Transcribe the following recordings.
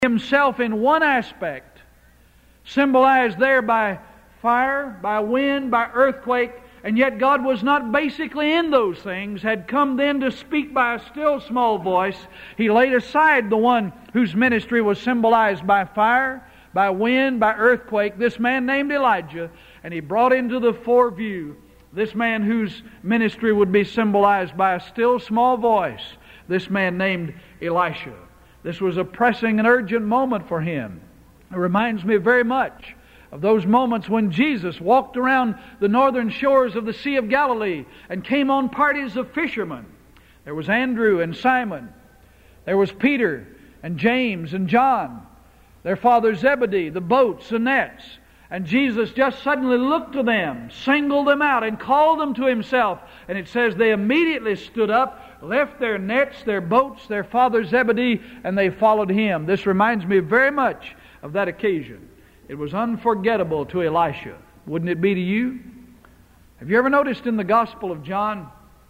himself in one aspect, symbolized there by fire, by wind, by earthquake, and yet God was not basically in those things, had come then to speak by a still small voice. He laid aside the one whose ministry was symbolized by fire, by wind, by earthquake, this man named Elijah, and he brought into the foreview this man whose ministry would be symbolized by a still small voice, this man named Elisha. This was a pressing and urgent moment for him. It reminds me very much of those moments when Jesus walked around the northern shores of the Sea of Galilee and came on parties of fishermen. There was Andrew and Simon. There was Peter and James and John, their father Zebedee, the boats and nets. And Jesus just suddenly looked to them, singled them out, and called them to Himself. And it says they immediately stood up, left their nets, their boats, their father Zebedee, and they followed Him. This reminds me very much of that occasion. It was unforgettable to Elisha. Wouldn't it be to you? Have you ever noticed in the Gospel of John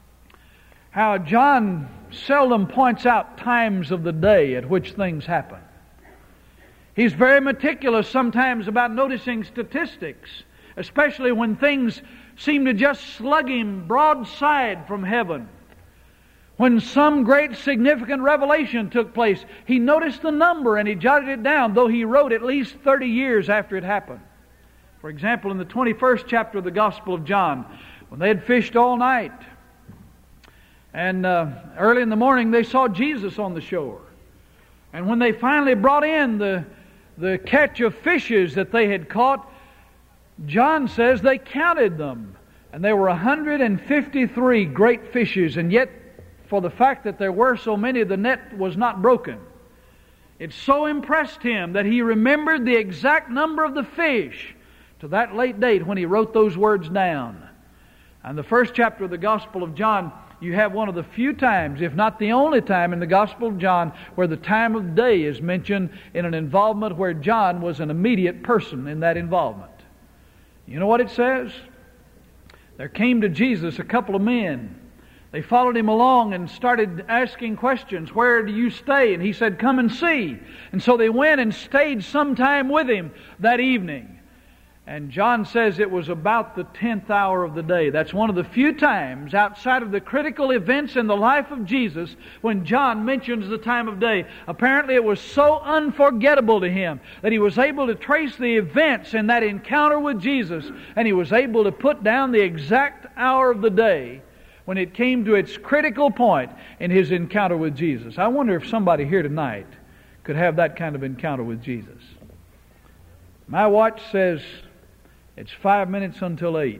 how John seldom points out times of the day at which things happen? He's very meticulous sometimes about noticing statistics, especially when things seem to just slug him broadside from heaven. When some great significant revelation took place, he noticed the number and he jotted it down, though he wrote at least 30 years after it happened. For example, in the 21st chapter of the Gospel of John, when they had fished all night, and early in the morning they saw Jesus on the shore. And when they finally brought in the catch of fishes that they had caught, John says they counted them, and there were 153 great fishes, and yet for the fact that there were so many, the net was not broken. It so impressed him that he remembered the exact number of the fish to that late date when he wrote those words down. And the first chapter of the Gospel of John, you have one of the few times, if not the only time in the Gospel of John, where the time of day is mentioned in an involvement where John was an immediate person in that involvement. You know what it says? There came to Jesus a couple of men. They followed Him along and started asking questions. Where do you stay? And He said, come and see. And so they went and stayed some time with Him that evening. And John says it was about the 10th hour of the day. That's one of the few times outside of the critical events in the life of Jesus when John mentions the time of day. Apparently it was so unforgettable to him that he was able to trace the events in that encounter with Jesus, and he was able to put down the exact hour of the day when it came to its critical point in his encounter with Jesus. I wonder if somebody here tonight could have that kind of encounter with Jesus. My watch says it's 5 minutes until 8.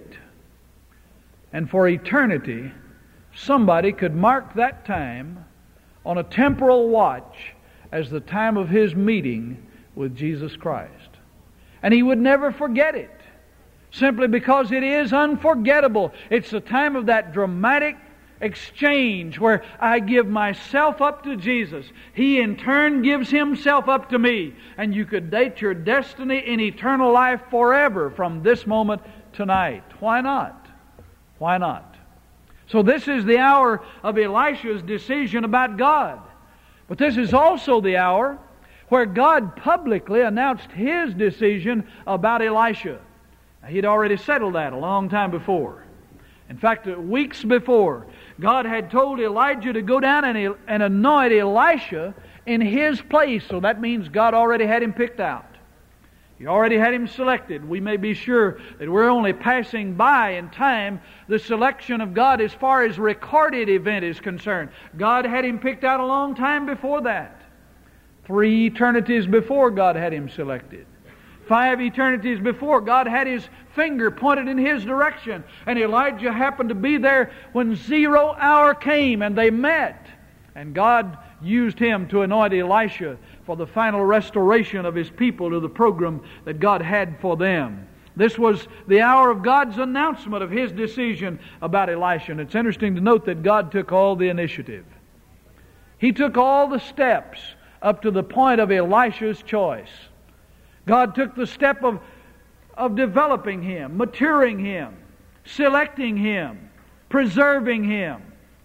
And for eternity, somebody could mark that time on a temporal watch as the time of his meeting with Jesus Christ. And he would never forget it, simply because it is unforgettable. It's the time of that dramatic exchange where I give myself up to Jesus. He in turn gives Himself up to me. And you could date your destiny in eternal life forever from this moment tonight. Why not? Why not? So this is the hour of Elisha's decision about God. But this is also the hour where God publicly announced His decision about Elisha. He'd already settled that a long time before. In fact, weeks before, God had told Elijah to go down and anoint Elisha in his place. So that means God already had him picked out. He already had him selected. We may be sure that we're only passing by in time the selection of God as far as recorded event is concerned. God had him picked out a long time before that. 3 eternities before God had him selected. 5 eternities before, God had His finger pointed in his direction. And Elijah happened to be there when 0 hour came and they met. And God used him to anoint Elisha for the final restoration of His people to the program that God had for them. This was the hour of God's announcement of His decision about Elisha. And it's interesting to note that God took all the initiative. He took all the steps up to the point of Elisha's choice. God took the step of developing him, maturing him, selecting him, preserving him,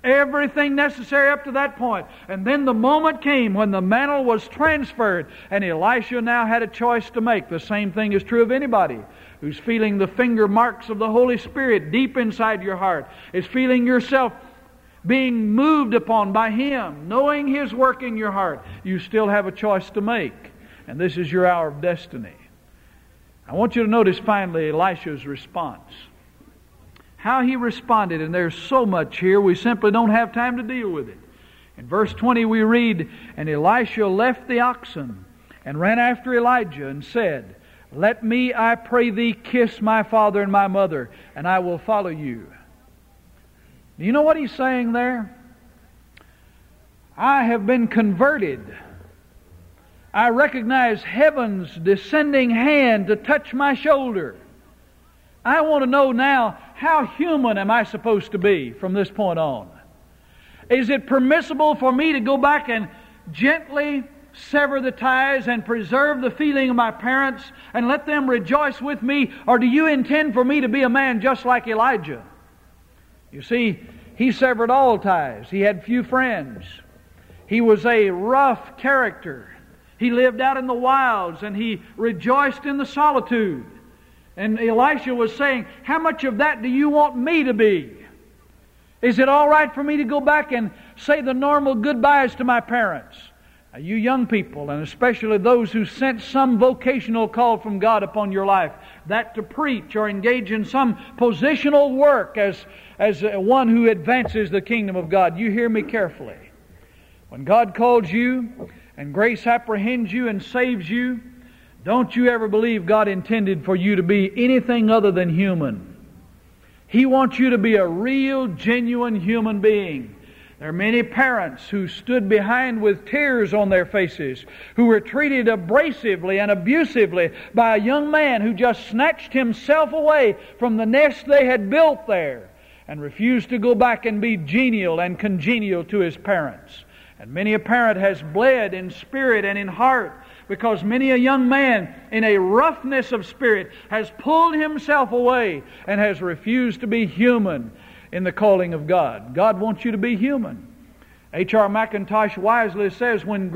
Everything necessary up to that point. And then the moment came when the mantle was transferred, and Elisha now had a choice to make. The same thing is true of anybody who's feeling the finger marks of the Holy Spirit deep inside your heart, is feeling yourself being moved upon by Him, knowing His work in your heart. You still have a choice to make, and this is your hour of destiny. I want you to notice finally Elisha's response. How he responded, and there's so much here, we simply don't have time to deal with it. In verse 20 we read, "And Elisha left the oxen and ran after Elijah and said, Let me, I pray thee, kiss my father and my mother, and I will follow you." Do you know what he's saying there? I have been converted. I recognize heaven's descending hand to touch my shoulder. I want to know now, how human am I supposed to be from this point on? Is it permissible for me to go back and gently sever the ties and preserve the feeling of my parents and let them rejoice with me? Or do you intend for me to be a man just like Elijah? You see, he severed all ties. He had few friends. He was a rough character. He lived out in the wilds and he rejoiced in the solitude. And Elisha was saying, how much of that do you want me to be? Is it all right for me to go back and say the normal goodbyes to my parents? Now, you young people, and especially those who sense some vocational call from God upon your life, that to preach or engage in some positional work as one who advances the kingdom of God, you hear me carefully. When God calls you and grace apprehends you and saves you, don't you ever believe God intended for you to be anything other than human. He wants you to be a real, genuine human being. There are many parents who stood behind with tears on their faces, who were treated abrasively and abusively by a young man who just snatched himself away from the nest they had built there and refused to go back and be genial and congenial to his parents. And many a parent has bled in spirit and in heart because many a young man in a roughness of spirit has pulled himself away and has refused to be human in the calling of God. God wants you to be human. H.R. McIntosh wisely says when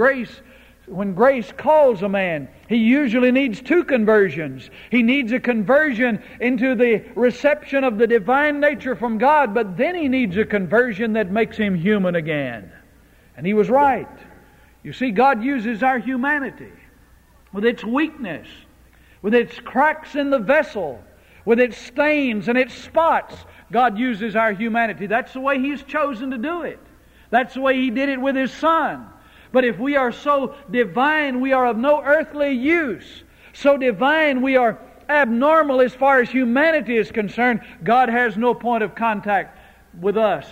grace calls a man, he usually needs two conversions. He needs a conversion into the reception of the divine nature from God, but then he needs a conversion that makes him human again. And he was right. You see, God uses our humanity with its weakness, with its cracks in the vessel, with its stains and its spots. God uses our humanity. That's the way He's chosen to do it. That's the way He did it with His Son. But if we are so divine, we are of no earthly use. So divine, we are abnormal as far as humanity is concerned. God has no point of contact with us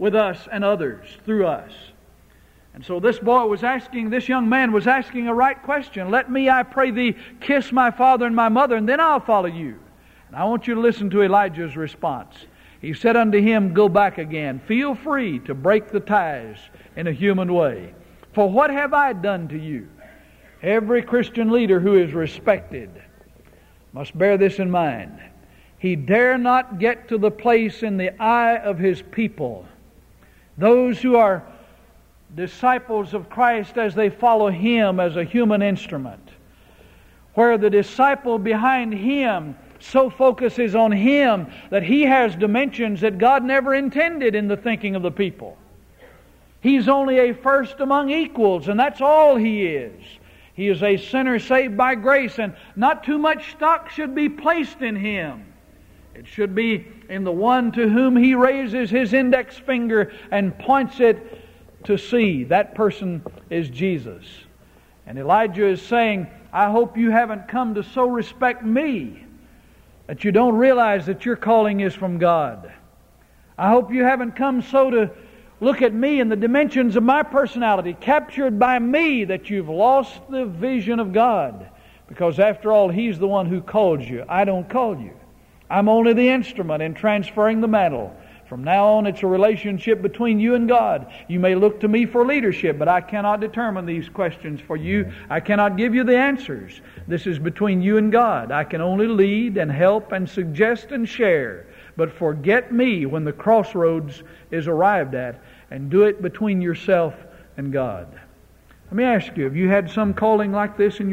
and others through us. And so this young man was asking a right question. Let me, I pray thee, kiss my father and my mother, and then I'll follow you. And I want you to listen to Elijah's response. He said unto him, Go back again. Feel free to break the ties in a human way. For what have I done to you? Every Christian leader who is respected must bear this in mind. He dare not get to the place in the eye of his people, those who are disciples of Christ as they follow Him as a human instrument, where the disciple behind Him so focuses on Him that he has dimensions that God never intended in the thinking of the people. He's only a first among equals, and that's all he is. He is a sinner saved by grace, and not too much stock should be placed in him. It should be in the one to whom he raises his index finger and points it to see. That person is Jesus. And Elijah is saying, I hope you haven't come to so respect me that you don't realize that your calling is from God. I hope you haven't come so to look at me and the dimensions of my personality captured by me that you've lost the vision of God. Because after all, He's the one who calls you. I don't call you. I'm only the instrument in transferring the mantle. From now on, it's a relationship between you and God. You may look to me for leadership, but I cannot determine these questions for you. I cannot give you the answers. This is between you and God. I can only lead and help and suggest and share. but forget me when the crossroads is arrived at, and do it between yourself and God. Let me ask you, have you had some calling like this in